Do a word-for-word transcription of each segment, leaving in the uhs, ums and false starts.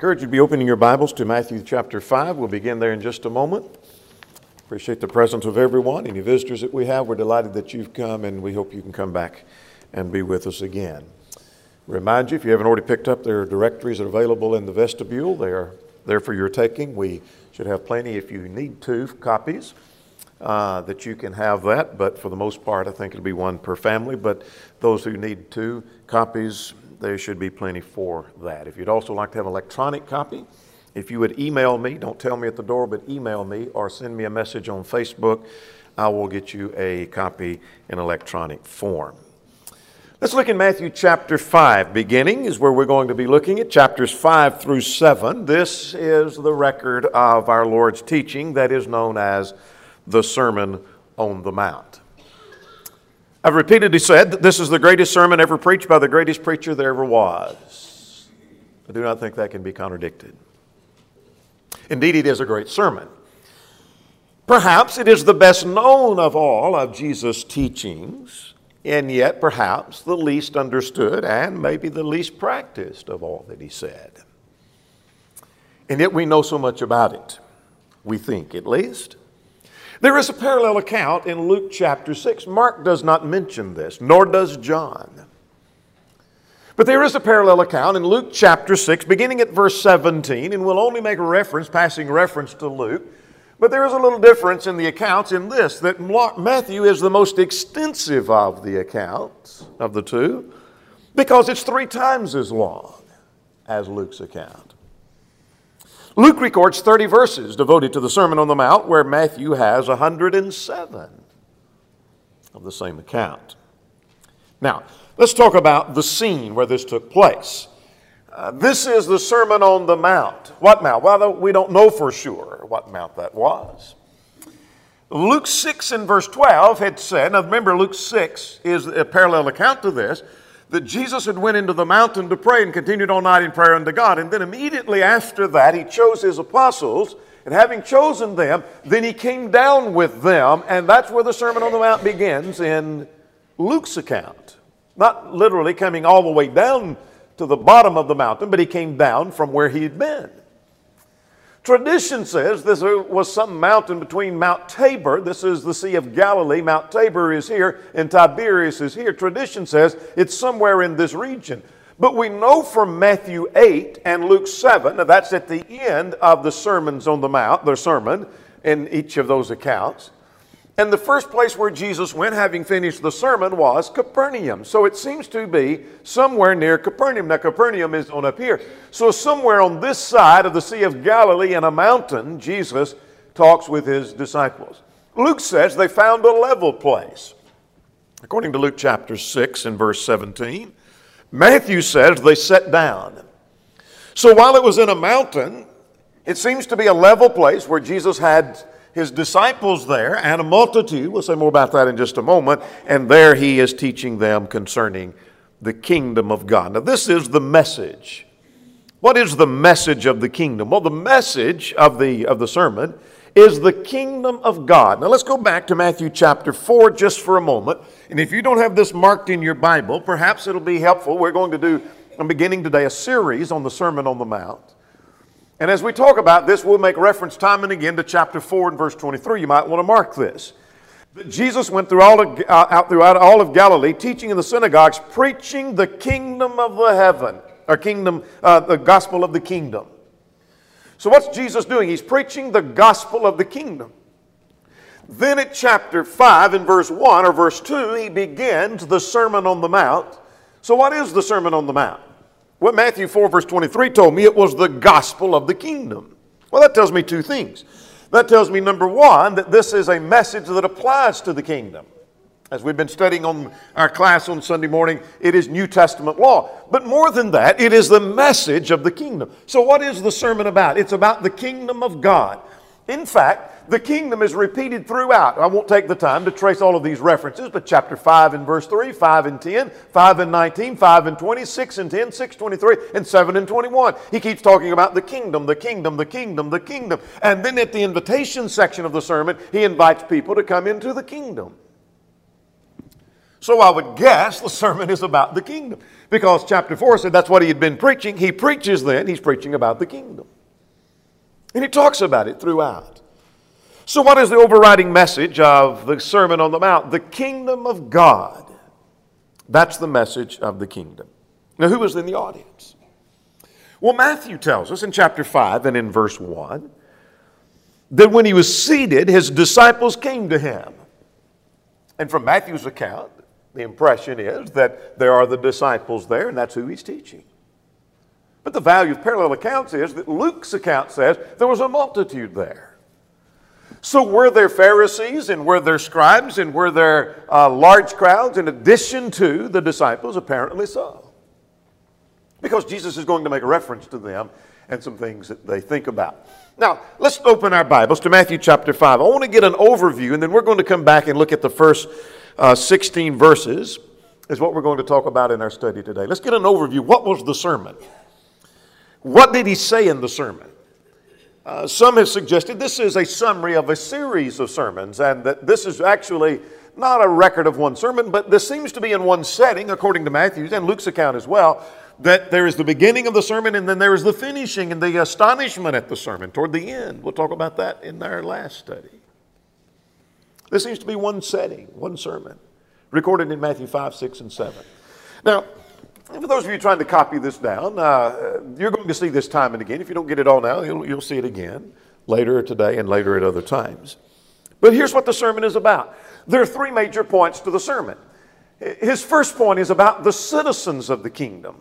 encourage you to be opening your Bibles to Matthew chapter five. We'll begin there in just a moment. Appreciate the presence of everyone. Any visitors that we have, we're delighted that you've come, and we hope you can come back and be with us again. Remind you, if you haven't already picked up, there are directories that are available in the vestibule. They are there for your taking. We should have plenty, if you need two copies, uh, that you can have that. But for the most part, I think it'll be one per family. But those who need two copies, there should be plenty for that. If you'd also like to have an electronic copy, if you would email me, don't tell me at the door, but email me or send me a message on Facebook, I will get you a copy in electronic form. Let's look in Matthew chapter five. Beginning is where we're going to be looking at chapters five through seven. This is the record of our Lord's teaching that is known as the Sermon on the Mount. I've repeatedly said that this is the greatest sermon ever preached by the greatest preacher there ever was. I do not think that can be contradicted. Indeed, it is a great sermon. Perhaps it is the best known of all of Jesus' teachings, and yet perhaps the least understood and maybe the least practiced of all that he said. And yet we know so much about it, we think at least. There is a parallel account in Luke chapter six. Mark does not mention this, nor does John. But there is a parallel account in Luke chapter six, beginning at verse seventeen, and we'll only make a reference, passing reference to Luke. But there is a little difference in the accounts in this, that Matthew is the most extensive of the accounts of the two, because it's three times as long as Luke's account. Luke records thirty verses devoted to the Sermon on the Mount, where Matthew has one hundred seven of the same account. Now, let's talk about the scene where this took place. Uh, this is the Sermon on the Mount. What mount? Well, we don't know for sure what mount that was. Luke six and verse twelve had said, now remember Luke six is a parallel account to this, that Jesus had went into the mountain to pray and continued all night in prayer unto God. And then immediately after that, he chose his apostles, and having chosen them, then he came down with them, and that's where the Sermon on the Mount begins in Luke's account. Not literally coming all the way down to the bottom of the mountain, but he came down from where he had been. Tradition says this was some mountain between Mount Tabor. This is the Sea of Galilee. Mount Tabor is here and Tiberias is here. Tradition says it's somewhere in this region. But we know from Matthew eight and Luke seven, now that's at the end of the Sermons on the Mount, the sermon in each of those accounts. And the first place where Jesus went, having finished the sermon, was Capernaum. So it seems to be somewhere near Capernaum. Now, Capernaum is on up here. So somewhere on this side of the Sea of Galilee in a mountain, Jesus talks with his disciples. Luke says they found a level place. According to Luke chapter six and verse seventeen, Matthew says they sat down. So while it was in a mountain, it seems to be a level place where Jesus had his disciples there, and a multitude. We'll say more about that in just a moment. And there he is teaching them concerning the kingdom of God. Now, this is the message. What is the message of the kingdom? Well, the message of the, of the sermon is the kingdom of God. Now, let's go back to Matthew chapter four just for a moment. And if you don't have this marked in your Bible, perhaps it'll be helpful. We're going to do, I'm beginning today, a series on the Sermon on the Mount. And as we talk about this, we'll make reference time and again to chapter four and verse twenty-three. You might want to mark this. That Jesus went through all of, uh, out throughout all of Galilee, teaching in the synagogues, preaching the kingdom of the heaven, or kingdom, uh, the gospel of the kingdom. So what's Jesus doing? He's preaching the gospel of the kingdom. Then at chapter five and verse one or verse two, he begins the Sermon on the Mount. So what is the Sermon on the Mount? What Matthew four verse twenty-three told me, it was the gospel of the kingdom. Well, that tells me two things. That tells me, number one, that this is a message that applies to the kingdom. As we've been studying on our class on Sunday morning, it is New Testament law. But more than that, it is the message of the kingdom. So what is the sermon about? It's about the kingdom of God. In fact, the kingdom is repeated throughout. I won't take the time to trace all of these references, but chapter five and verse three, five and ten, five and nineteen, five and twenty, six and ten, six, twenty-three, and seven and twenty-one. He keeps talking about the kingdom, the kingdom, the kingdom, the kingdom. And then at the invitation section of the sermon, he invites people to come into the kingdom. So I would guess the sermon is about the kingdom. Because chapter four said that's what he had been preaching. He preaches then, he's preaching about the kingdom. And he talks about it throughout. So what is the overriding message of the Sermon on the Mount? The kingdom of God. That's the message of the kingdom. Now, who was in the audience? Well, Matthew tells us in chapter five and in verse one that when he was seated, his disciples came to him. And from Matthew's account, the impression is that there are the disciples there, and that's who he's teaching. But the value of parallel accounts is that Luke's account says there was a multitude there. So were there Pharisees and were there scribes and were there uh, large crowds in addition to the disciples? Apparently so. Because Jesus is going to make a reference to them and some things that they think about. Now, let's open our Bibles to Matthew chapter five. I want to get an overview, and then we're going to come back and look at the first uh, sixteen verses is what we're going to talk about in our study today. Let's get an overview. What was the sermon? What did he say in the sermon? Uh, some have suggested this is a summary of a series of sermons, and that this is actually not a record of one sermon, but this seems to be in one setting, according to Matthew's and Luke's account as well, that there is the beginning of the sermon and then there is the finishing and the astonishment at the sermon toward the end. We'll talk about that in our last study. This seems to be one setting, one sermon, recorded in Matthew five, six, and seven. Now, for those of you trying to copy this down, uh, you're going to see this time and again. If you don't get it all now, you'll, you'll see it again later today and later at other times. But here's what the sermon is about. There are three major points to the sermon. His first point is about the citizens of the kingdom.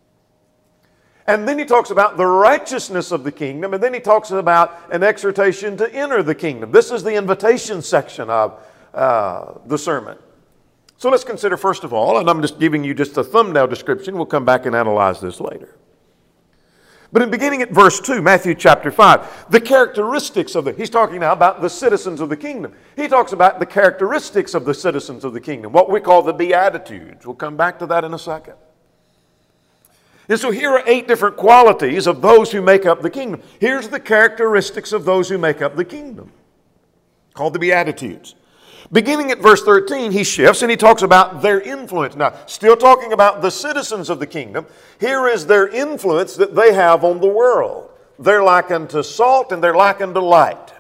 And then he talks about the righteousness of the kingdom, and then he talks about an exhortation to enter the kingdom. This is the invitation section of uh, the sermon. So let's consider first of all, and I'm just giving you just a thumbnail description. We'll come back and analyze this later. But in beginning at verse two, Matthew chapter five, the characteristics of the, he's talking now about the citizens of the kingdom. He talks about the characteristics of the citizens of the kingdom, what we call the Beatitudes. We'll come back to that in a second. And so here are eight different qualities of those who make up the kingdom. Here's the characteristics of those who make up the kingdom, called the Beatitudes. Beginning at verse thirteen, he shifts and he talks about their influence. Now, still talking about the citizens of the kingdom, here is their influence that they have on the world. They're likened to salt and they're likened to light.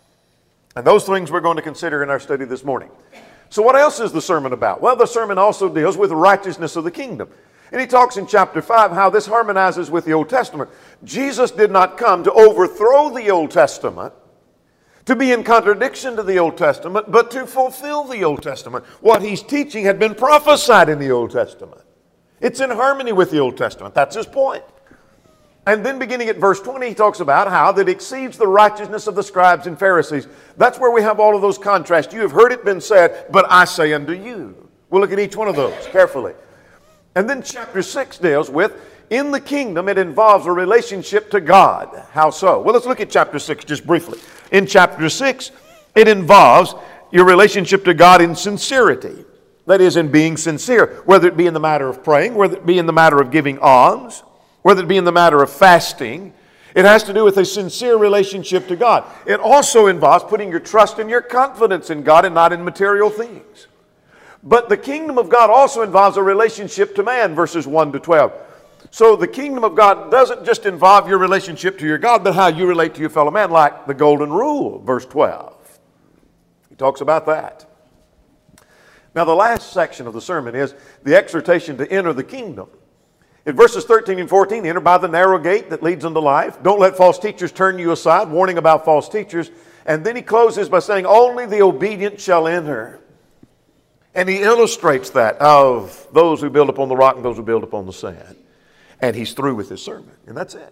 And those things we're going to consider in our study this morning. So what else is the sermon about? Well, the sermon also deals with the righteousness of the kingdom. And he talks in chapter five how this harmonizes with the Old Testament. Jesus did not come to overthrow the Old Testament, to be in contradiction to the Old Testament, but to fulfill the Old Testament. What he's teaching had been prophesied in the Old Testament. It's in harmony with the Old Testament. That's his point. And then beginning at verse twenty, he talks about how that exceeds the righteousness of the scribes and Pharisees. That's where we have all of those contrasts. You have heard it been said, but I say unto you. We'll look at each one of those carefully. And then chapter six deals with, in the kingdom, it involves a relationship to God. How so? Well, let's look at chapter six just briefly. In chapter six, it involves your relationship to God in sincerity. That is, in being sincere, whether it be in the matter of praying, whether it be in the matter of giving alms, whether it be in the matter of fasting. It has to do with a sincere relationship to God. It also involves putting your trust and your confidence in God and not in material things. But the kingdom of God also involves a relationship to man, verses one to twelve. So the kingdom of God doesn't just involve your relationship to your God, but how you relate to your fellow man, like the golden rule, verse twelve. He talks about that. Now the last section of the sermon is the exhortation to enter the kingdom. In verses thirteen and fourteen, enter by the narrow gate that leads unto life. Don't let false teachers turn you aside, warning about false teachers. And then he closes by saying, only the obedient shall enter. And he illustrates that of those who build upon the rock and those who build upon the sand. And he's through with his sermon. And that's it.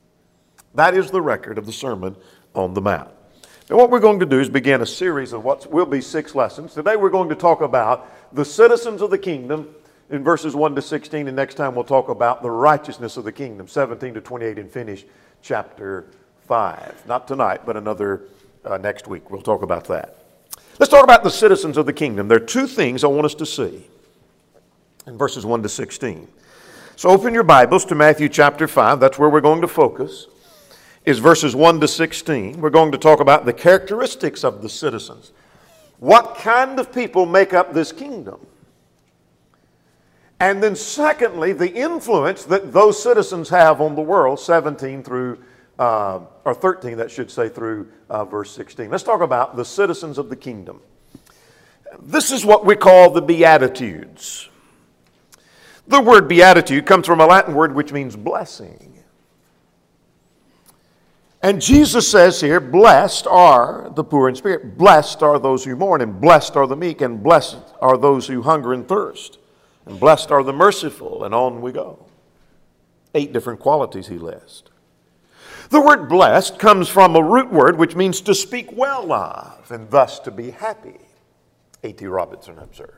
That is the record of the Sermon on the Mount. Now what we're going to do is begin a series of what will be six lessons. Today we're going to talk about the citizens of the kingdom in verses one to sixteen. And next time we'll talk about the righteousness of the kingdom, seventeen to twenty-eight, and finish chapter five. Not tonight, but another uh, next week. We'll talk about that. Let's talk about the citizens of the kingdom. There are two things I want us to see in verses one to sixteen. So open your Bibles to Matthew chapter five. That's where we're going to focus, is verses one to sixteen. We're going to talk about the characteristics of the citizens. What kind of people make up this kingdom? And then secondly, the influence that those citizens have on the world, seventeen through, uh, or thirteen, that should say, through uh, verse sixteen. Let's talk about the citizens of the kingdom. This is what we call the Beatitudes. The word beatitude comes from a Latin word which means blessing. And Jesus says here, blessed are the poor in spirit, blessed are those who mourn, and blessed are the meek, and blessed are those who hunger and thirst, and blessed are the merciful, and on we go. Eight different qualities he lists. The word blessed comes from a root word which means to speak well of, and thus to be happy, A T Robinson observes.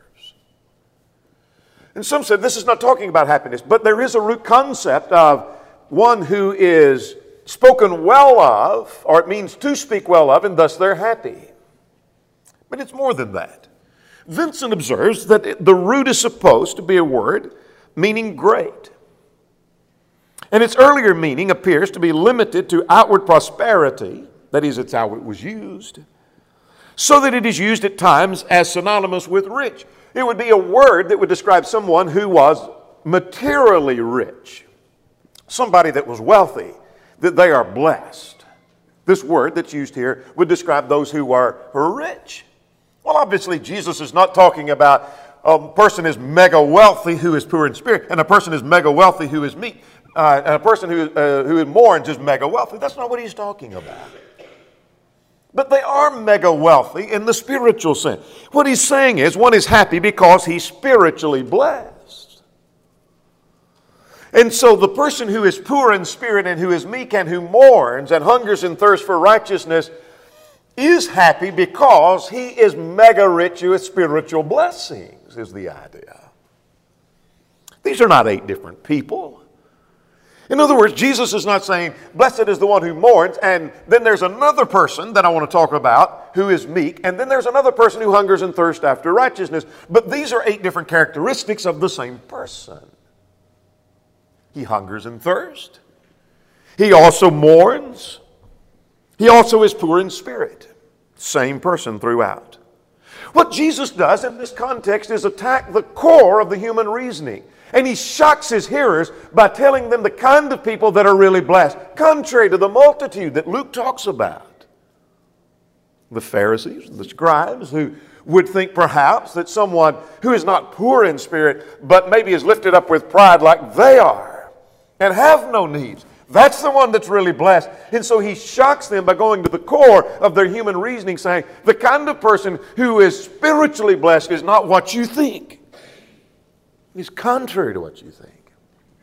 And some said this is not talking about happiness, but there is a root concept of one who is spoken well of, or it means to speak well of, and thus they're happy. But it's more than that. Vincent observes that the root is supposed to be a word meaning great. And its earlier meaning appears to be limited to outward prosperity, that is, it's how it was used, so that it is used at times as synonymous with rich. It would be a word that would describe someone who was materially rich, somebody that was wealthy, that they are blessed. This word that's used here would describe those who are rich. Well, obviously, Jesus is not talking about a person is mega wealthy who is poor in spirit, and a person is mega wealthy who is meek, uh, and a person who, uh, who mourns is mega wealthy. That's not what he's talking about. But they are mega wealthy in the spiritual sense. What he's saying is one is happy because he's spiritually blessed. And so the person who is poor in spirit and who is meek and who mourns and hungers and thirsts for righteousness is happy because he is mega rich with spiritual blessings, is the idea. These are not eight different people. In other words, Jesus is not saying, blessed is the one who mourns, and then there's another person that I want to talk about who is meek, and then there's another person who hungers and thirsts after righteousness. But these are eight different characteristics of the same person. He hungers and thirsts. He also mourns. He also is poor in spirit. Same person throughout. What Jesus does in this context is attack the core of the human reasoning. And he shocks his hearers by telling them the kind of people that are really blessed, contrary to the multitude that Luke talks about. The Pharisees, the scribes, who would think perhaps that someone who is not poor in spirit, but maybe is lifted up with pride like they are, and have no needs, that's the one that's really blessed. And so he shocks them by going to the core of their human reasoning, saying, the kind of person who is spiritually blessed is not what you think. It's contrary to what you think.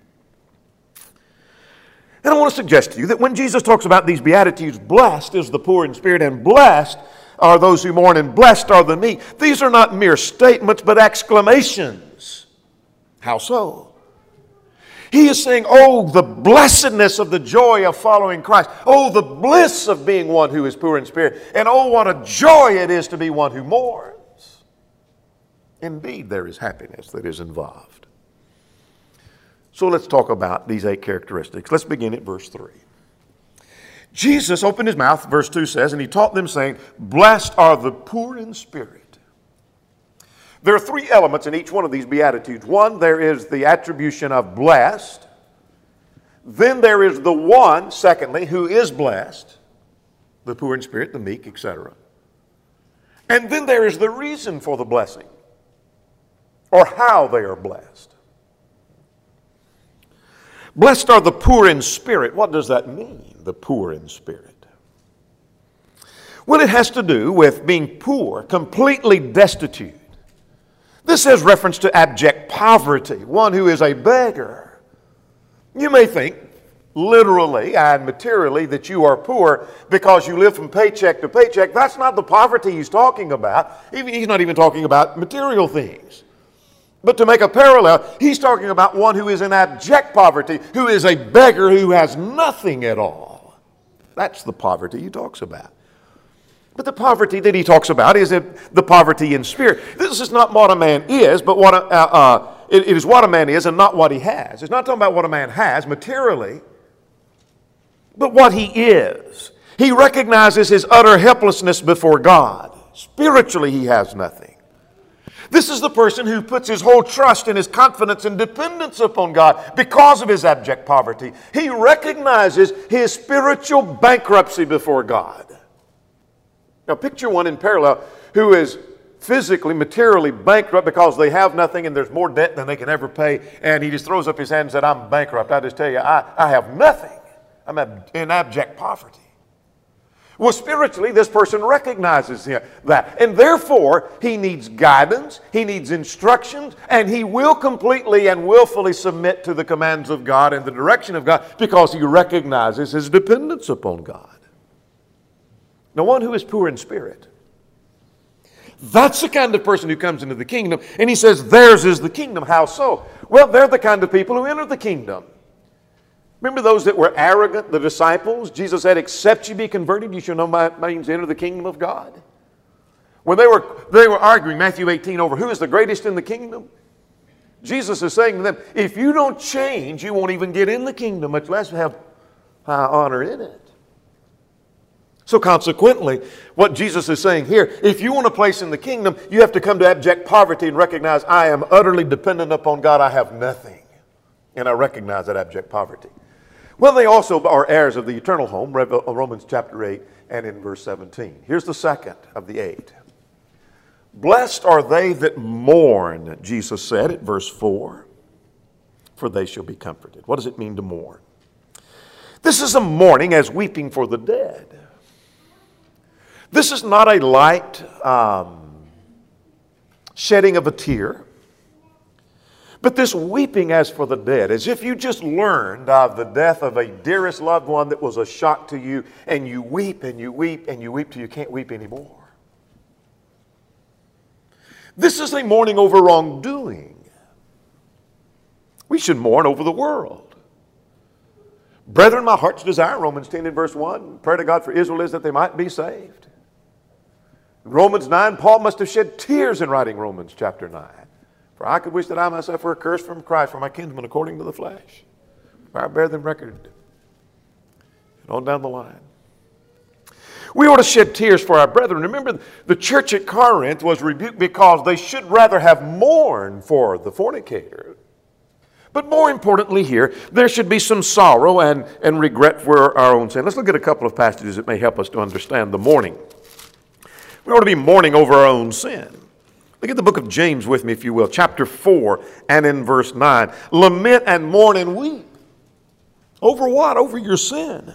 And I want to suggest to you that when Jesus talks about these Beatitudes, blessed is the poor in spirit, and blessed are those who mourn, and blessed are the meek. These are not mere statements, but exclamations. How so? He is saying, oh, the blessedness of the joy of following Christ. Oh, the bliss of being one who is poor in spirit. And oh, what a joy it is to be one who mourns. Indeed, there is happiness that is involved. So let's talk about these eight characteristics. Let's begin at verse three. Jesus opened his mouth, verse two says, and he taught them saying, blessed are the poor in spirit. There are three elements in each one of these Beatitudes. One, there is the attribution of blessed. Then there is the one, secondly, who is blessed, the poor in spirit, the meek, et cetera. And then there is the reason for the blessing, or how they are blessed. Blessed are the poor in spirit. What does that mean, the poor in spirit? Well, it has to do with being poor, completely destitute. This has reference to abject poverty, one who is a beggar. You may think, literally and materially, that you are poor because you live from paycheck to paycheck. That's not the poverty he's talking about. Even, he's not even talking about material things. But to make a parallel, he's talking about one who is in abject poverty, who is a beggar who has nothing at all. That's the poverty he talks about. But the poverty that he talks about is the poverty in spirit. This is not what a man is, but what a, uh, uh, it, it is what a man is and not what he has. It's not talking about what a man has materially, but what he is. He recognizes his utter helplessness before God. Spiritually, he has nothing. This is the person who puts his whole trust and his confidence and dependence upon God because of his abject poverty. He recognizes his spiritual bankruptcy before God. Now picture one in parallel who is physically, materially bankrupt because they have nothing and there's more debt than they can ever pay, and he just throws up his hand and said, I'm bankrupt. I just tell you, I, I have nothing. I'm in abject poverty. Well, spiritually, this person recognizes that, and therefore he needs guidance, he needs instructions, and he will completely and willfully submit to the commands of God and the direction of God because he recognizes his dependence upon God. Now, one who is poor in spirit, that's the kind of person who comes into the kingdom, and he says, theirs is the kingdom. How so? Well, they're the kind of people who enter the kingdom. Remember those that were arrogant, the disciples? Jesus said, except you be converted, you shall no means enter the kingdom of God. When they were, they were arguing, Matthew eighteen, over who is the greatest in the kingdom, Jesus is saying to them, if you don't change, you won't even get in the kingdom, much less have high honor in it. So consequently, what Jesus is saying here, if you want a place in the kingdom, you have to come to abject poverty and recognize, I am utterly dependent upon God, I have nothing. And I recognize that abject poverty. Well, they also are heirs of the eternal home, Romans chapter eight and in verse seventeen. Here's the second of the eight. Blessed are they that mourn, Jesus said at verse four, for they shall be comforted. What does it mean to mourn? This is a mourning as weeping for the dead. This is not a light um, shedding of a tear. But this weeping as for the dead, as if you just learned of the death of a dearest loved one that was a shock to you, and you weep and you weep and you weep till you can't weep anymore. This is a mourning over wrongdoing. We should mourn over the world. Brethren, my heart's desire, Romans ten and verse one, prayer to God for Israel is that they might be saved. In Romans nine, Paul must have shed tears in writing Romans chapter nine. For I could wish that I myself were accursed from Christ for my kinsmen according to the flesh. For I bear them record. And on down the line. We ought to shed tears for our brethren. Remember, the church at Corinth was rebuked because they should rather have mourned for the fornicator. But more importantly here, there should be some sorrow and, and regret for our own sin. Let's look at a couple of passages that may help us to understand the mourning. We ought to be mourning over our own sin. Look at the book of James with me, if you will, chapter four and in verse nine. Lament and mourn and weep. Over what? Over your sin.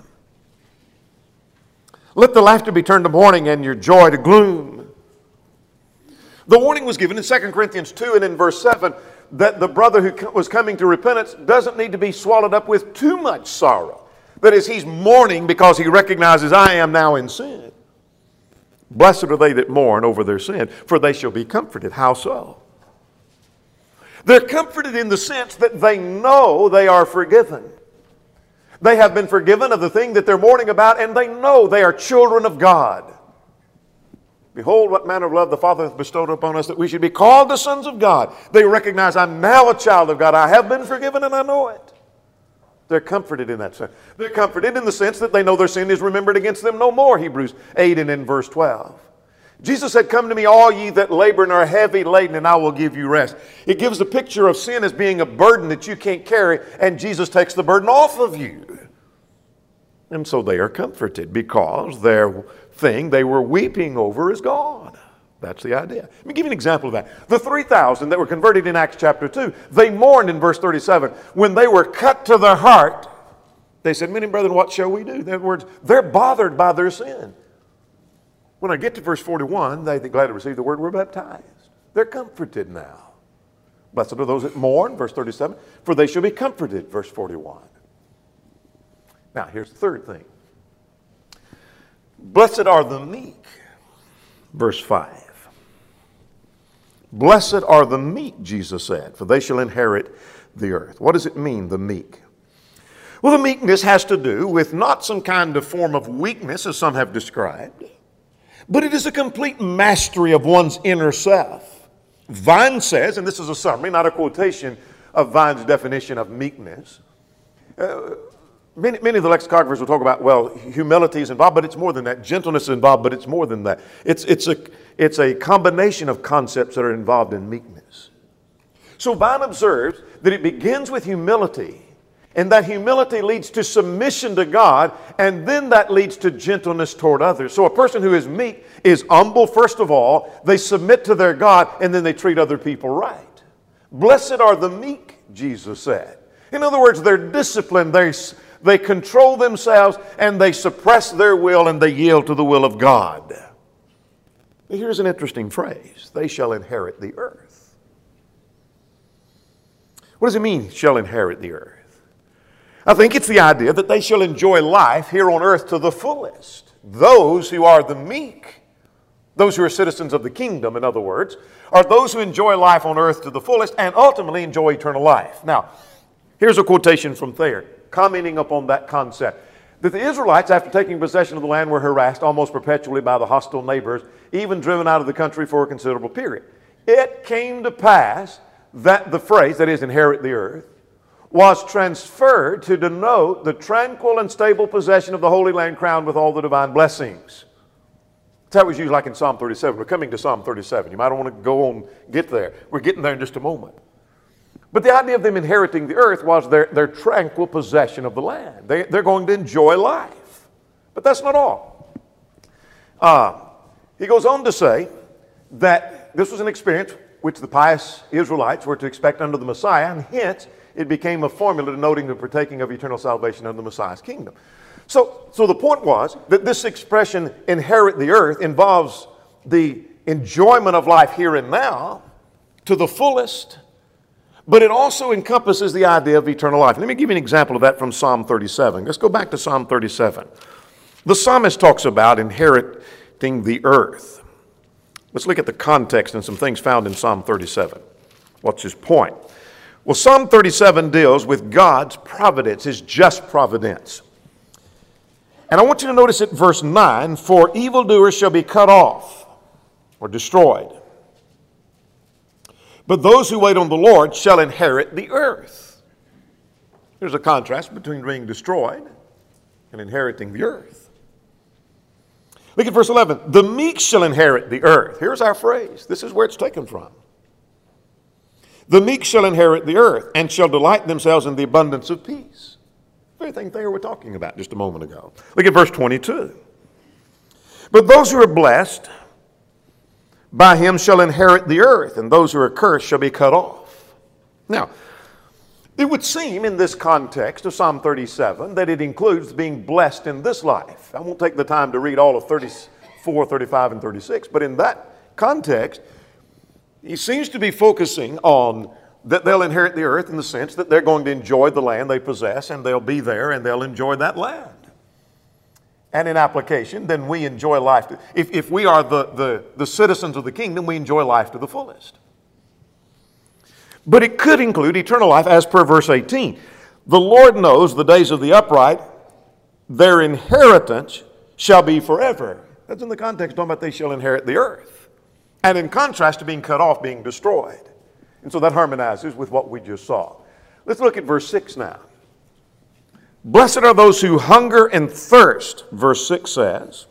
Let the laughter be turned to mourning and your joy to gloom. The warning was given in Second Corinthians two and in verse seven that the brother who was coming to repentance doesn't need to be swallowed up with too much sorrow. That is, he's mourning because he recognizes, I am now in sin. Blessed are they that mourn over their sin, for they shall be comforted. How so? They're comforted in the sense that they know they are forgiven. They have been forgiven of the thing that they're mourning about, and they know they are children of God. Behold, what manner of love the Father hath bestowed upon us, that we should be called the sons of God. They recognize, I'm now a child of God. I have been forgiven, and I know it. They're comforted in that sense. They're comforted in the sense that they know their sin is remembered against them no more, Hebrews eight and in verse twelve. Jesus said, come to me all ye that labor and are heavy laden, and I will give you rest. It gives a picture of sin as being a burden that you can't carry, and Jesus takes the burden off of you. And so they are comforted because their thing they were weeping over is gone. That's the idea. Let me give you an example of that. The three thousand that were converted in Acts chapter two, they mourned in verse thirty-seven. When they were cut to the heart, they said, men and brethren, what shall we do? In other words, they're bothered by their sin. When I get to verse forty-one, they gladly receive the word, we're baptized. They're comforted now. Blessed are those that mourn, verse thirty-seven, for they shall be comforted, verse forty-one. Now, here's the third thing. Blessed are the meek, verse five. Blessed are the meek, Jesus said, for they shall inherit the earth. What does it mean, the meek? Well, the meekness has to do with not some kind of form of weakness, as some have described, but it is a complete mastery of one's inner self. Vine says, and this is a summary, not a quotation of Vine's definition of meekness, uh, Many, many of the lexicographers will talk about, well, humility is involved, but it's more than that. Gentleness is involved, but it's more than that. It's, it's, a, it's a combination of concepts that are involved in meekness. So Vine observes that it begins with humility, and that humility leads to submission to God, and then that leads to gentleness toward others. So a person who is meek is humble, first of all. They submit to their God, and then they treat other people right. Blessed are the meek, Jesus said. In other words, they're disciplined, they, they control themselves, and they suppress their will, and they yield to the will of God. Here's an interesting phrase. They shall inherit the earth. What does it mean, shall inherit the earth? I think it's the idea that they shall enjoy life here on earth to the fullest. Those who are the meek, those who are citizens of the kingdom, in other words, are those who enjoy life on earth to the fullest and ultimately enjoy eternal life. Now, here's a quotation from Thayer, commenting upon that concept. That the Israelites, after taking possession of the land, were harassed almost perpetually by the hostile neighbors, even driven out of the country for a considerable period. It came to pass that the phrase, that is, inherit the earth, was transferred to denote the tranquil and stable possession of the Holy Land crowned with all the divine blessings. That was used like in Psalm thirty-seven. We're coming to Psalm thirty-seven. You might want to go on, get there. We're getting there in just a moment. But the idea of them inheriting the earth was their, their tranquil possession of the land. They, they're going to enjoy life. But that's not all. Uh, he goes on to say that this was an experience which the pious Israelites were to expect under the Messiah, and hence it became a formula denoting the partaking of eternal salvation under the Messiah's kingdom. So, so the point was that this expression, inherit the earth, involves the enjoyment of life here and now to the fullest, but it also encompasses the idea of eternal life. Let me give you an example of that from Psalm thirty-seven. Let's go back to Psalm thirty-seven. The psalmist talks about inheriting the earth. Let's look at the context and some things found in Psalm thirty-seven. What's his point? Well, Psalm thirty-seven deals with God's providence, His just providence. And I want you to notice at verse nine, for evildoers shall be cut off or destroyed, but those who wait on the Lord shall inherit the earth. There's a contrast between being destroyed and inheriting the earth. Look at verse eleven. The meek shall inherit the earth. Here's our phrase. This is where it's taken from. The meek shall inherit the earth and shall delight themselves in the abundance of peace. The very thing they were talking about just a moment ago. Look at verse twenty-two. But those who are blessed by him shall inherit the earth, and those who are cursed shall be cut off. Now, it would seem in this context of Psalm thirty-seven that it includes being blessed in this life. I won't take the time to read all of thirty-four, thirty-five, and thirty-six, but in that context, he seems to be focusing on that they'll inherit the earth in the sense that they're going to enjoy the land they possess, and they'll be there and they'll enjoy that land. And in application, then we enjoy life. To, if, if we are the, the, the citizens of the kingdom, we enjoy life to the fullest. But it could include eternal life as per verse eighteen. The Lord knows the days of the upright, their inheritance shall be forever. That's in the context talking about they shall inherit the earth. And in contrast to being cut off, being destroyed. And so that harmonizes with what we just saw. Let's look at verse six now. Blessed are those who hunger and thirst, verse six says,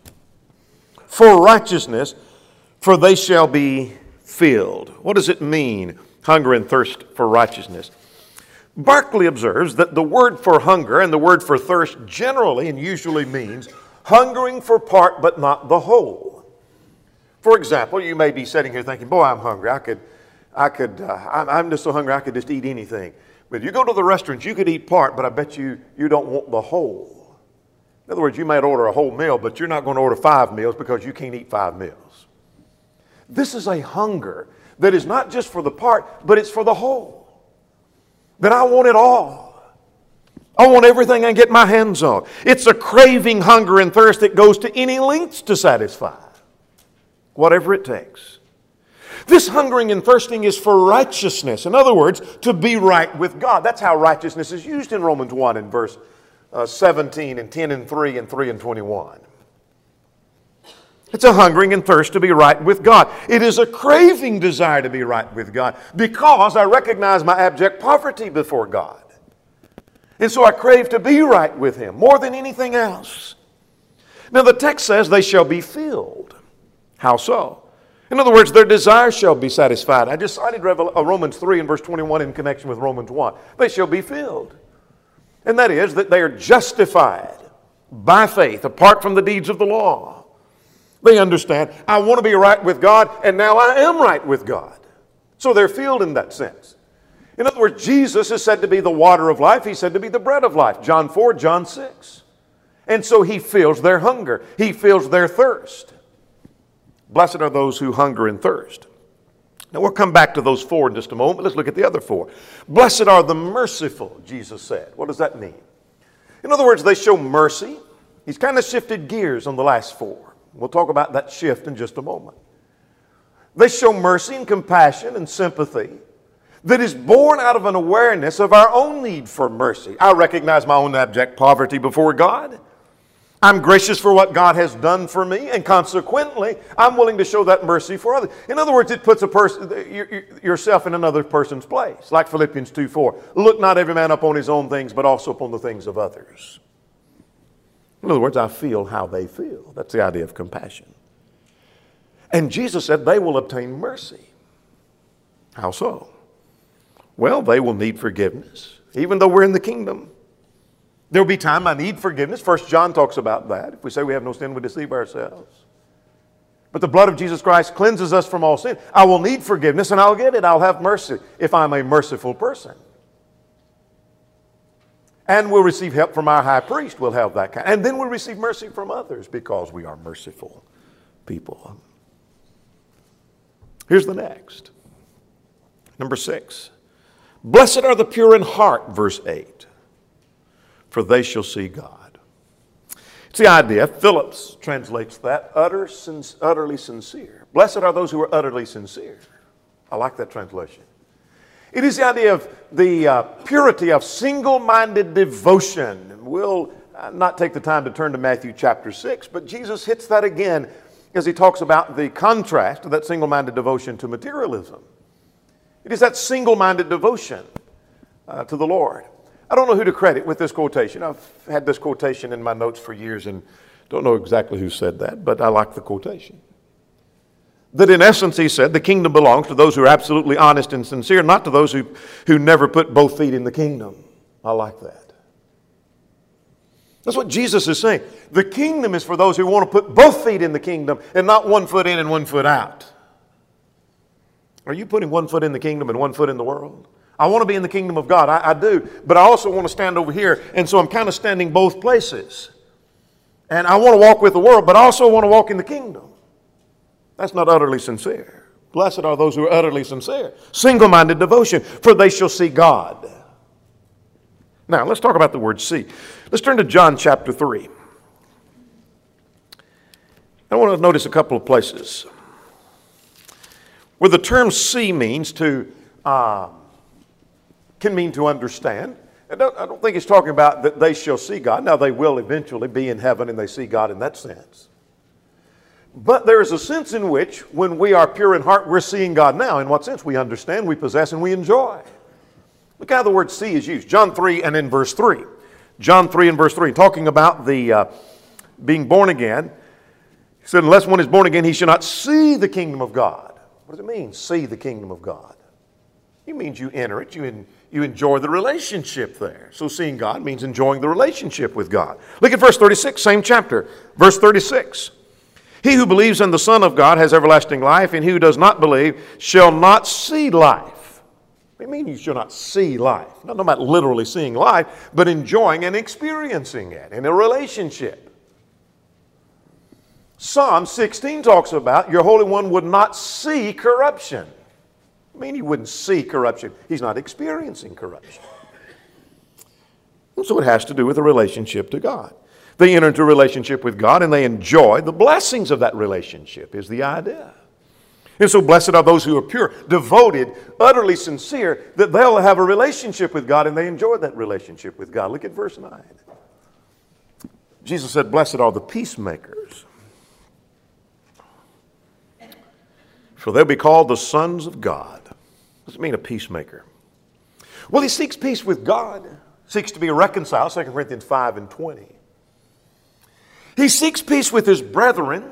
for righteousness, for they shall be filled. What does it mean, hunger and thirst for righteousness? Barclay observes that the word for hunger and the word for thirst generally and usually means hungering for part but not the whole. For example, you may be sitting here thinking, boy, I'm hungry. I could, I could, uh, I'm, I'm just so hungry I could just eat anything. But if you go to the restaurant, you could eat part, but I bet you, you don't want the whole. In other words, you might order a whole meal, but you're not going to order five meals because you can't eat five meals. This is a hunger that is not just for the part, but it's for the whole. That I want it all. I want everything I can get my hands on. It's a craving, hunger, and thirst that goes to any lengths to satisfy. Whatever it takes. This hungering and thirsting is for righteousness. In other words, to be right with God. That's how righteousness is used in Romans one in verse uh, seventeen and ten and three and three and twenty-one. It's a hungering and thirst to be right with God. It is a craving desire to be right with God because I recognize my abject poverty before God. And so I crave to be right with Him more than anything else. Now the text says they shall be filled. How so? In other words, their desires shall be satisfied. I just cited Romans three and verse twenty-one in connection with Romans one. They shall be filled. And that is that they are justified by faith apart from the deeds of the law. They understand, I want to be right with God, and now I am right with God. So they're filled in that sense. In other words, Jesus is said to be the water of life. He's said to be the bread of life. John four, John six. And so He fills their hunger. He fills their thirst. Blessed are those who hunger and thirst. Now we'll come back to those four in just a moment, but let's look at the other four. Blessed are the merciful, Jesus said. What does that mean? In other words, they show mercy. He's kind of shifted gears on the last four. We'll talk about that shift in just a moment. They show mercy and compassion and sympathy that is born out of an awareness of our own need for mercy. I recognize my own abject poverty before God. I'm gracious for what God has done for me, and consequently, I'm willing to show that mercy for others. In other words, it puts a person, yourself in another person's place, like Philippians two four. Look not every man upon his own things, but also upon the things of others. In other words, I feel how they feel. That's the idea of compassion. And Jesus said they will obtain mercy. How so? Well, they will need forgiveness, even though we're in the kingdom. There will be time I need forgiveness. First John talks about that. If we say we have no sin, we deceive ourselves. But the blood of Jesus Christ cleanses us from all sin. I will need forgiveness, and I'll get it. I'll have mercy if I'm a merciful person. And we'll receive help from our high priest. We'll have that kind. And then we'll receive mercy from others because we are merciful people. Here's the next. Number six. Blessed are the pure in heart, verse eight. For they shall see God. It's the idea. Phillips translates that, utter, utterly sincere. Blessed are those who are utterly sincere. I like that translation. It is the idea of the uh, purity of single-minded devotion. We'll uh, not take the time to turn to Matthew chapter six, but Jesus hits that again as He talks about the contrast of that single-minded devotion to materialism. It is that single-minded devotion uh, to the Lord. I don't know who to credit with this quotation. I've had this quotation in my notes for years and don't know exactly who said that, but I like the quotation. That in essence, he said, the kingdom belongs to those who are absolutely honest and sincere, not to those who, who never put both feet in the kingdom. I like that. That's what Jesus is saying. The kingdom is for those who want to put both feet in the kingdom and not one foot in and one foot out. Are you putting one foot in the kingdom and one foot in the world? I want to be in the kingdom of God. I, I do. But I also want to stand over here. And so I'm kind of standing both places. And I want to walk with the world, but I also want to walk in the kingdom. That's not utterly sincere. Blessed are those who are utterly sincere. Single-minded devotion, for they shall see God. Now, let's talk about the word see. Let's turn to John chapter three. I want to notice a couple of places where the term see means to... Uh, can mean to understand. I don't, I don't think it's talking about that they shall see God. Now, they will eventually be in heaven and they see God in that sense. But there is a sense in which, when we are pure in heart, we're seeing God now. In what sense? We understand, we possess, and we enjoy. Look how the word see is used. John three and in verse three. John three and verse three, talking about the uh, being born again. He said, unless one is born again, he shall not see the kingdom of God. What does it mean, see the kingdom of God? It means you enter it, you, in, you enjoy the relationship there. So seeing God means enjoying the relationship with God. Look at verse thirty-six, same chapter. Verse thirty-six. He who believes in the Son of God has everlasting life, and he who does not believe shall not see life. What do you mean you shall not see life? Not about literally seeing life, but enjoying and experiencing it in a relationship. Psalm sixteen talks about your Holy One would not see corruption. I mean, he wouldn't see corruption. He's not experiencing corruption. And so it has to do with a relationship to God. They enter into a relationship with God and they enjoy the blessings of that relationship is the idea. And so blessed are those who are pure, devoted, utterly sincere, that they'll have a relationship with God and they enjoy that relationship with God. Look at verse nine. Jesus said, blessed are the peacemakers, for they'll be called the sons of God. What does it mean, a peacemaker? Well, he seeks peace with God. seeks to be reconciled, Second Corinthians five and twenty. He seeks peace with his brethren,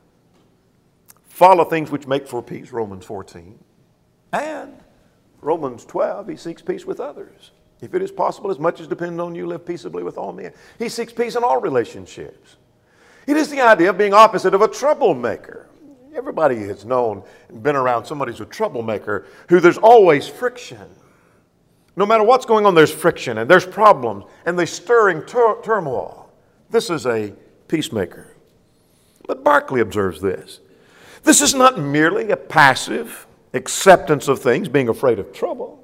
follow things which make for peace, Romans fourteen. And Romans twelve, he seeks peace with others. If it is possible, as much as depends on you, live peaceably with all men. He seeks peace in all relationships. It is the idea of being opposite of a troublemaker. Everybody has known and been around somebody who's a troublemaker, who there's always friction. No matter what's going on, there's friction and there's problems and they're stirring tur- turmoil. This is a peacemaker. But Barclay observes this. This is not merely a passive acceptance of things, being afraid of trouble.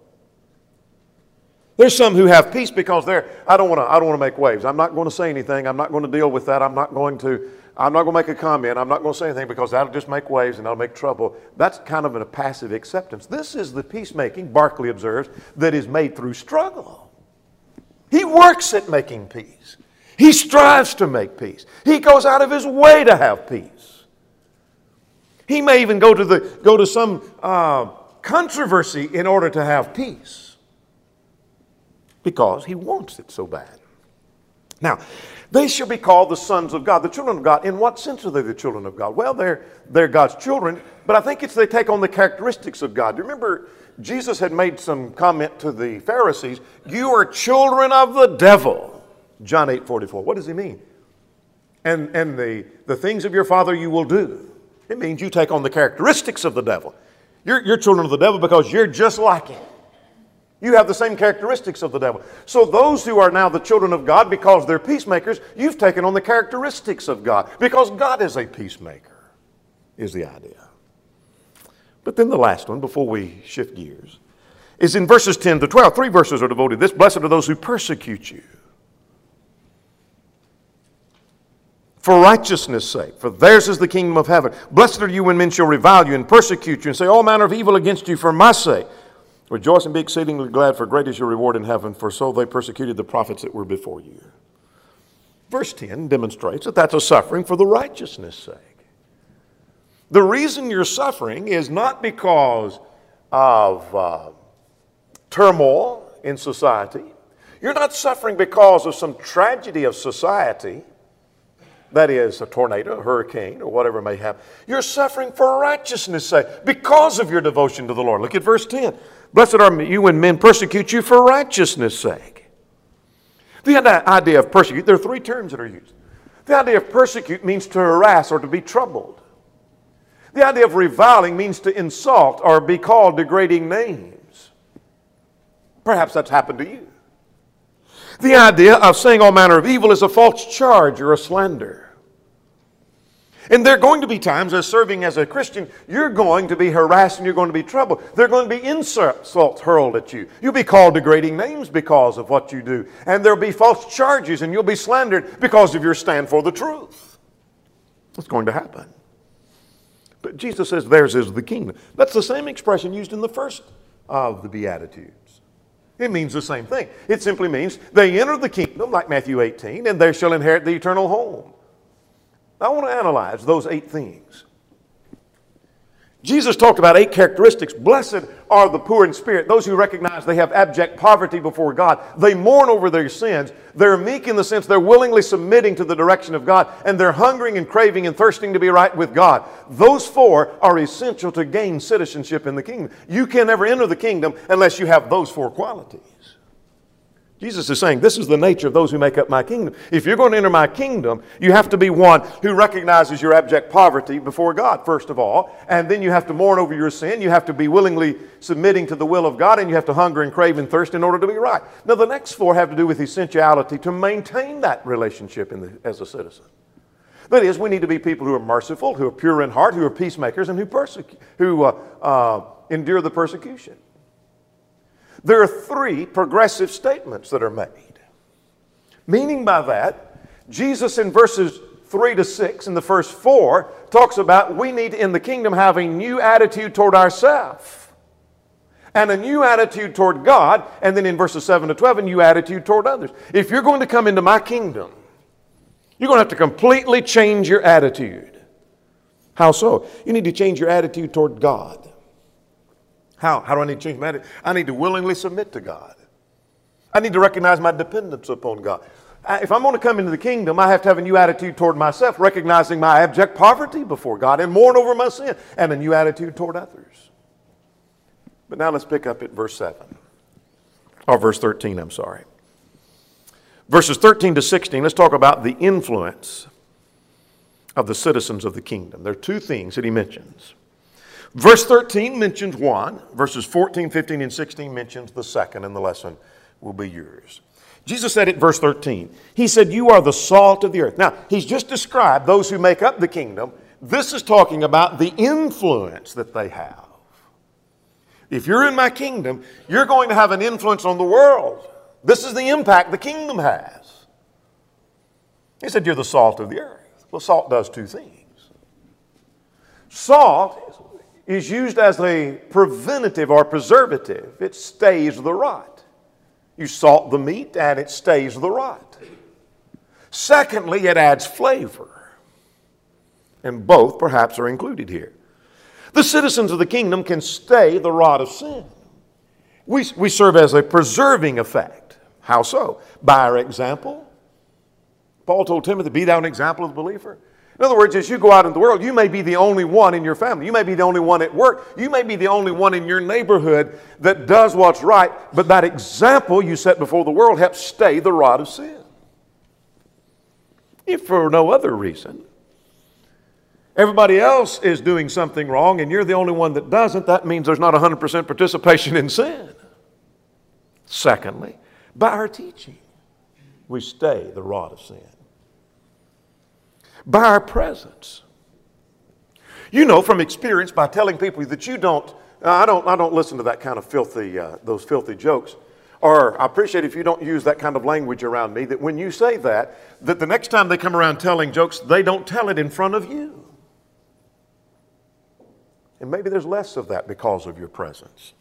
There's some who have peace because they're, I don't want to, I don't want to make waves. I'm not going to say anything. I'm not going to deal with that. I'm not going to, I'm not going to make a comment. I'm not going to say anything because that'll just make waves and that'll make trouble. That's kind of a passive acceptance. This is the peacemaking, Barclay observes, that is made through struggle. He works at making peace. He strives to make peace. He goes out of his way to have peace. He may even go to the go to some uh, controversy in order to have peace, because he wants it so bad. Now, they shall be called the sons of God, the children of God. In what sense are they the children of God? Well, they're they're God's children, but I think it's they take on the characteristics of God. Do you remember Jesus had made some comment to the Pharisees? You are children of the devil. John eight forty-four. What does he mean? And and the, the things of your father you will do. It means you take on the characteristics of the devil. You're, you're children of the devil because you're just like him. You have the same characteristics of the devil. So those who are now the children of God, because they're peacemakers, you've taken on the characteristics of God. Because God is a peacemaker, is the idea. But then the last one, before we shift gears, is in verses ten to twelve. Three verses are devoted to this. Blessed are those who persecute you for righteousness' sake, for theirs is the kingdom of heaven. Blessed are you when men shall revile you and persecute you and say all manner of evil against you for my sake. Rejoice and be exceedingly glad, for great is your reward in heaven, for so they persecuted the prophets that were before you. Verse ten demonstrates that that's a suffering for the righteousness' sake. The reason you're suffering is not because of uh, turmoil in society. You're not suffering because of some tragedy of society. That is, a tornado, a hurricane, or whatever may happen. You're suffering for righteousness' sake because of your devotion to the Lord. Look at verse ten. Blessed are you when men persecute you for righteousness' sake. The idea of persecute, there are three terms that are used. The idea of persecute means to harass or to be troubled. The idea of reviling means to insult or be called degrading names. Perhaps that's happened to you. The idea of saying all manner of evil is a false charge or a slander. And there are going to be times, as serving as a Christian, you're going to be harassed and you're going to be troubled. There are going to be insults hurled at you. You'll be called degrading names because of what you do. And there'll be false charges and you'll be slandered because of your stand for the truth. That's going to happen. But Jesus says theirs is the kingdom. That's the same expression used in the first of the Beatitudes. It means the same thing. It simply means they enter the kingdom, like Matthew eighteen, and they shall inherit the eternal home. Now, I want to analyze those eight things. Jesus talked about eight characteristics. Blessed are the poor in spirit, those who recognize they have abject poverty before God. They mourn over their sins. They're meek in the sense they're willingly submitting to the direction of God, and they're hungering and craving and thirsting to be right with God. Those four are essential to gain citizenship in the kingdom. You can never enter the kingdom unless you have those four qualities. Jesus is saying, this is the nature of those who make up my kingdom. If you're going to enter my kingdom, you have to be one who recognizes your abject poverty before God, first of all. And then you have to mourn over your sin. You have to be willingly submitting to the will of God. And you have to hunger and crave and thirst in order to be right. Now, the next four have to do with essentiality to maintain that relationship in the, as a citizen. That is, we need to be people who are merciful, who are pure in heart, who are peacemakers, and who, persecu- who uh, uh, endure the persecution. There are three progressive statements that are made. Meaning by that, Jesus in verses three to six, in the first four, talks about we need in the kingdom have a new attitude toward ourselves and a new attitude toward God, and then in verses seven to twelve, a new attitude toward others. If you're going to come into my kingdom, you're going to have to completely change your attitude. How so? You need to change your attitude toward God. How? How do I need to change my attitude? I need to willingly submit to God. I need to recognize my dependence upon God. If I'm going to come into the kingdom, I have to have a new attitude toward myself, recognizing my abject poverty before God and mourn over my sin, and a new attitude toward others. But now let's pick up at verse seven. Or verse thirteen, I'm sorry. Verses thirteen to sixteen, let's talk about the influence of the citizens of the kingdom. There are two things that he mentions. Verse thirteen mentions one. Verses fourteen, fifteen, and sixteen mentions the second, and the lesson will be yours. Jesus said it in verse thirteen. He said, you are the salt of the earth. Now, he's just described those who make up the kingdom. This is talking about the influence that they have. If you're in my kingdom, you're going to have an influence on the world. This is the impact the kingdom has. He said, you're the salt of the earth. Well, salt does two things. Salt is used as a preventative or preservative. It stays the rot. You salt the meat and it stays the rot. Secondly, it adds flavor. And both perhaps are included here. The citizens of the kingdom can stay the rot of sin. We, we serve as a preserving effect. How so? By our example. Paul told Timothy, be thou an example of the believer. In other words, as you go out in the world, you may be the only one in your family. You may be the only one at work. You may be the only one in your neighborhood that does what's right. But that example you set before the world helps stay the rod of sin. If for no other reason, everybody else is doing something wrong and you're the only one that doesn't, that means there's not one hundred percent participation in sin. Secondly, by our teaching, we stay the rod of sin. By our presence. You know from experience, by telling people that you don't, I don't, I don't listen to that kind of filthy, uh, those filthy jokes. Or I appreciate if you don't use that kind of language around me, that when you say that, that the next time they come around telling jokes, they don't tell it in front of you. And maybe there's less of that because of your presence.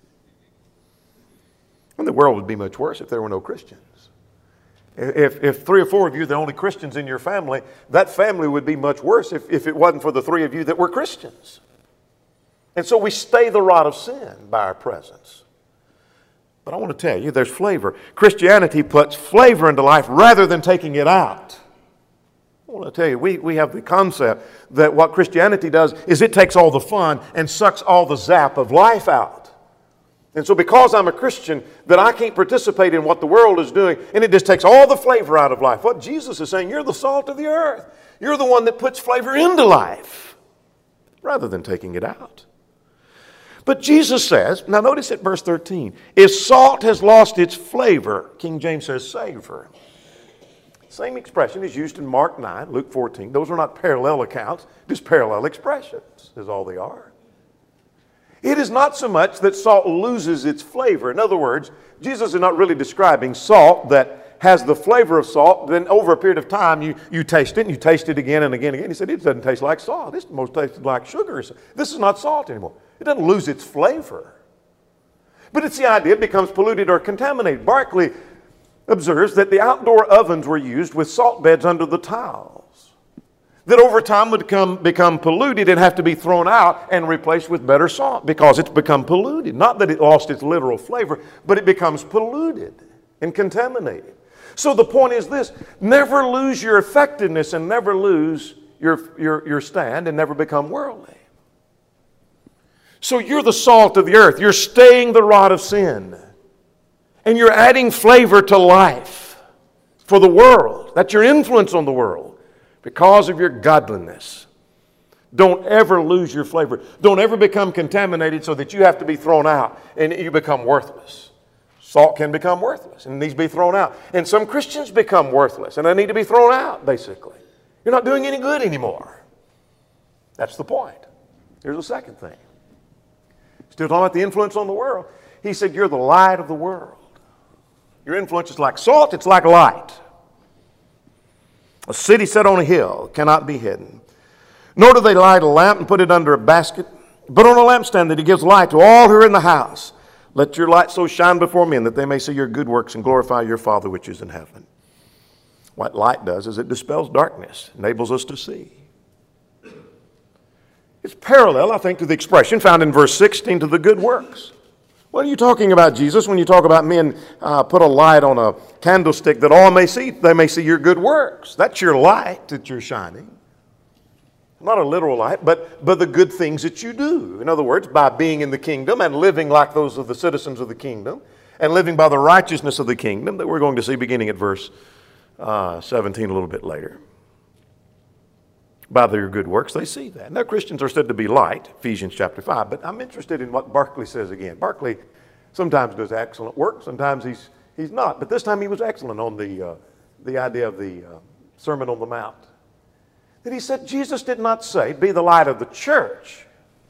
And the world would be much worse if there were no Christians. If, if three or four of you are the only Christians in your family, that family would be much worse if, if it wasn't for the three of you that were Christians. And so we stay the rod of sin by our presence. But I want to tell you, there's flavor. Christianity puts flavor into life rather than taking it out. I want to tell you, we, we have the concept that what Christianity does is it takes all the fun and sucks all the zap of life out. And so because I'm a Christian, that I can't participate in what the world is doing, and it just takes all the flavor out of life. What Jesus is saying, you're the salt of the earth. You're the one that puts flavor into life rather than taking it out. But Jesus says, now notice at verse thirteen, if salt has lost its flavor, King James says savor. Same expression is used in Mark nine, Luke fourteen. Those are not parallel accounts, just parallel expressions is all they are. It is not so much that salt loses its flavor. In other words, Jesus is not really describing salt that has the flavor of salt, then over a period of time you, you taste it and you taste it again and again and again. He said, it doesn't taste like salt. This most tastes like sugar. This is not salt anymore. It doesn't lose its flavor. But it's the idea it becomes polluted or contaminated. Barclay observes that the outdoor ovens were used with salt beds under the tiles that over time would become, become polluted and have to be thrown out and replaced with better salt because it's become polluted. Not that it lost its literal flavor, but it becomes polluted and contaminated. So the point is this, never lose your effectiveness and never lose your, your, your stand and never become worldly. So you're the salt of the earth. You're staying the rod of sin. And you're adding flavor to life for the world. That's your influence on the world. Because of your godliness. Don't ever lose your flavor. Don't ever become contaminated so that you have to be thrown out and you become worthless. Salt can become worthless and needs to be thrown out. And some Christians become worthless and they need to be thrown out, basically. You're not doing any good anymore. That's the point. Here's the second thing. Still talking about the influence on the world. He said, you're the light of the world. Your influence is like salt, it's like light. A city set on a hill cannot be hidden. Nor do they light a lamp and put it under a basket, but on a lampstand that it gives light to all who are in the house. Let your light so shine before men that they may see your good works and glorify your Father which is in heaven. What light does is it dispels darkness, enables us to see. It's parallel, I think, to the expression found in verse sixteen to the good works. What are you talking about, Jesus, when you talk about men uh, put a light on a candlestick that all may see? They may see your good works. That's your light that you're shining. Not a literal light, but, but the good things that you do. In other words, by being in the kingdom and living like those of the citizens of the kingdom and living by the righteousness of the kingdom that we're going to see beginning at verse uh, seventeen a little bit later. By their good works, they see that. Now, Christians are said to be light, Ephesians chapter five, but I'm interested in what Barclay says again. Barclay sometimes does excellent work, sometimes he's, he's not, but this time he was excellent on the, uh, the idea of the uh, Sermon on the Mount. That he said, Jesus did not say, be the light of the church,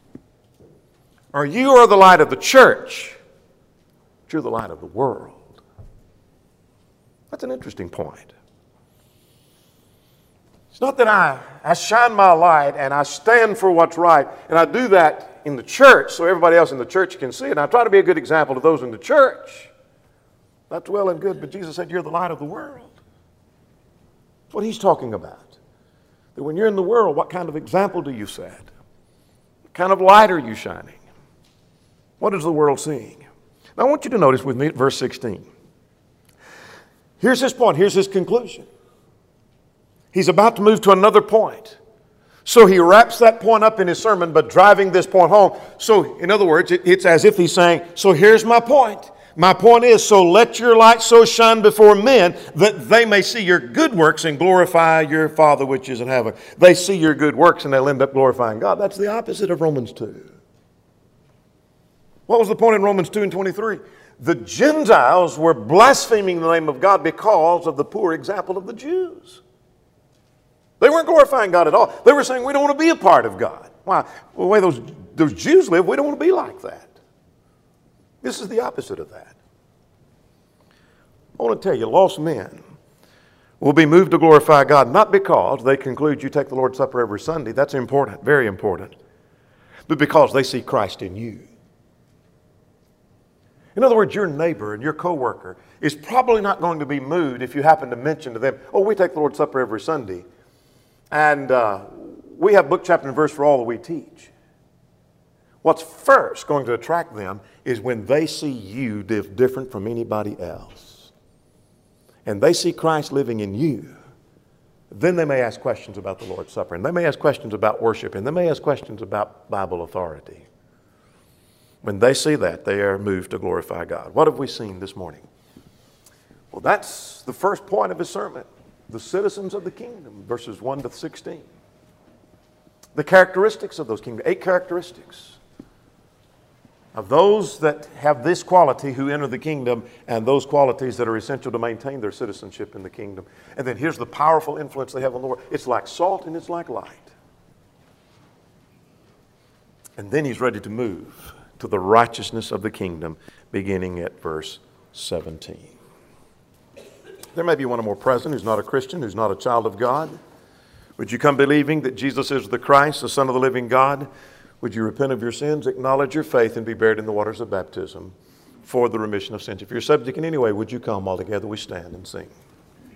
or you are the light of the church, but you're the light of the world. That's an interesting point. It's not that I, I shine my light and I stand for what's right, and I do that in the church so everybody else in the church can see it. And I try to be a good example to those in the church. That's well and good, but Jesus said, you're the light of the world. That's what he's talking about. That when you're in the world, what kind of example do you set? What kind of light are you shining? What is the world seeing? Now I want you to notice with me at verse sixteen. Here's his point. Here's his conclusion. He's about to move to another point. So he wraps that point up in his sermon, but driving this point home. So, in other words, it, it's as if he's saying, so here's my point. My point is, so let your light so shine before men that they may see your good works and glorify your Father which is in heaven. They see your good works and they'll end up glorifying God. That's the opposite of Romans two. What was the point in Romans two and twenty-three? The Gentiles were blaspheming the name of God because of the poor example of the Jews. They weren't glorifying God at all. They were saying, we don't want to be a part of God. Why? Well, the way those, those Jews live, we don't want to be like that. This is the opposite of that. I want to tell you, lost men will be moved to glorify God, not because they conclude you take the Lord's Supper every Sunday. That's important, very important. But because they see Christ in you. In other words, your neighbor and your coworker is probably not going to be moved if you happen to mention to them, oh, we take the Lord's Supper every Sunday. And uh, we have book, chapter, and verse for all that we teach. What's first going to attract them is when they see you live different from anybody else. And they see Christ living in you. Then they may ask questions about the Lord's Supper. And they may ask questions about worship. And they may ask questions about Bible authority. When they see that, they are moved to glorify God. What have we seen this morning? Well, that's the first point of his sermon. The citizens of the kingdom, verses one to sixteen. The characteristics of those kingdoms, eight characteristics of those that have this quality who enter the kingdom and those qualities that are essential to maintain their citizenship in the kingdom. And then here's the powerful influence they have on the world. It's like salt and it's like light. And then he's ready to move to the righteousness of the kingdom beginning at verse seventeen. There may be one or more present who's not a Christian, who's not a child of God. Would you come believing that Jesus is the Christ, the Son of the living God? Would you repent of your sins, acknowledge your faith, and be buried in the waters of baptism for the remission of sins? If you're subject in any way, would you come while together we stand and sing?